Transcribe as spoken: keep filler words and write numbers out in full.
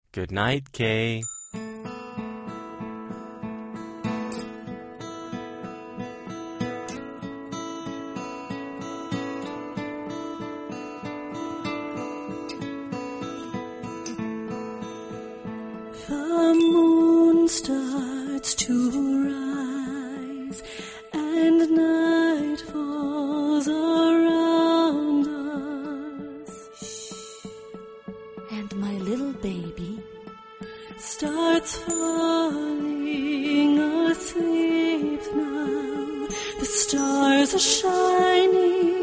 Good night, Kay. The moon starts to rise and night falls around us. And my little baby starts falling asleep now. The stars are shining